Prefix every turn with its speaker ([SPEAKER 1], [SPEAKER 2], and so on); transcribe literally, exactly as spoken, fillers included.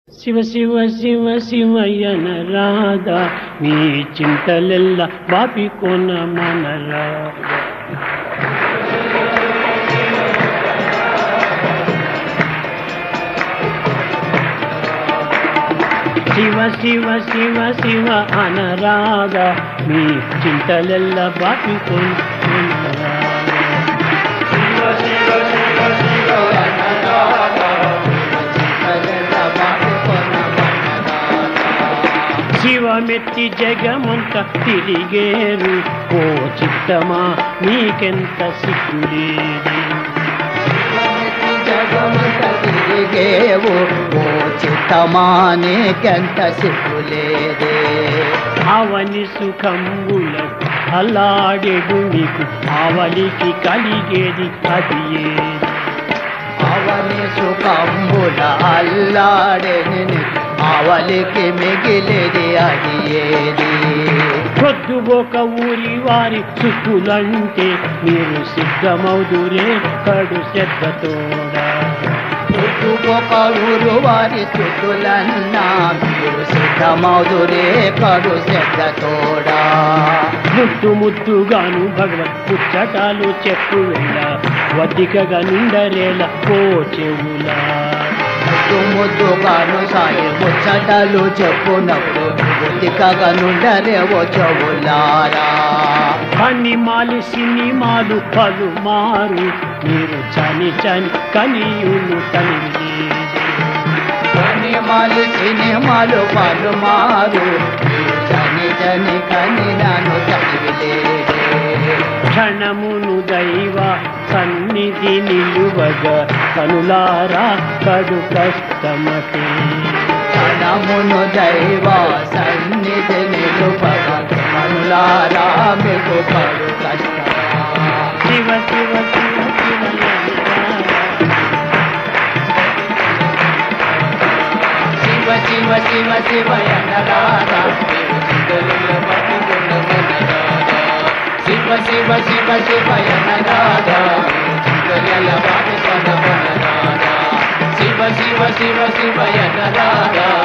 [SPEAKER 1] శివ శివ శివ శివయ్యన రాధా నీ చింతలెల్ల బాపి కొన మనరా శివ శివ శివ శివ అనరాధా నీ చింతలెల్ల బాపి కొన మనరా శివమెత్తి జగమంత తిరిగేరు ఓ చిత్తమా నీకెంత సిగ్గులేదే
[SPEAKER 2] జగమంత తిరిగేవు ఓ చిత్తమా నీకెంత సిగ్గులేదే
[SPEAKER 1] అవని సుఖంబుల అల్లాడెడు నీకు ఆవలికి కలిగేది అది ఏది
[SPEAKER 2] అవని సుఖంబుల అల్లాడెని ఆవలికి మిగిలేది అది ఏది
[SPEAKER 1] పొద్దు ఒక ఊరి వారి చుట్టులంటే మీరు సిద్ధమౌదురే కడు శ్రద్ధతోడా
[SPEAKER 2] పొద్దు ఒక ఊరు వారి చుట్టులన్నా మీరు సిద్ధమౌదురే కడు శ్రద్ధతోడా
[SPEAKER 1] ముద్దు ముద్దుగాను భగవత్ పుచ్చటాలు చెప్పు వెళ్ళ వదికగా నిండరేల పో చెవులా
[SPEAKER 2] ముద్దు ముద్దుగాను సాయి ముచ్చటలు చెప్పునప్పుడు బుద్ధికగా నుండరేవో చెవులారా
[SPEAKER 1] కనిమాలి సినిమాలు పలుమారు మీరు చని చని కనియులు తనివి
[SPEAKER 2] కనిమాలు సినిమాలు పలుమారు మీరు చని చని కని నన్ను తనివిలేదే
[SPEAKER 1] క్షణమును దైవ సన్నిధి నిలువగా కనులారా కడు కష్టమటే
[SPEAKER 2] క్షణమును దైవ సన్నిధి నిలువగా కనులారా మీకు కడు కష్టమా
[SPEAKER 1] శివ శివ శివ
[SPEAKER 2] శివ శివ శివ శివ ఎనరాధా శివ శివ శివ శివ ఎనరాధా శివ శివ శివ శివ ఎనరాధా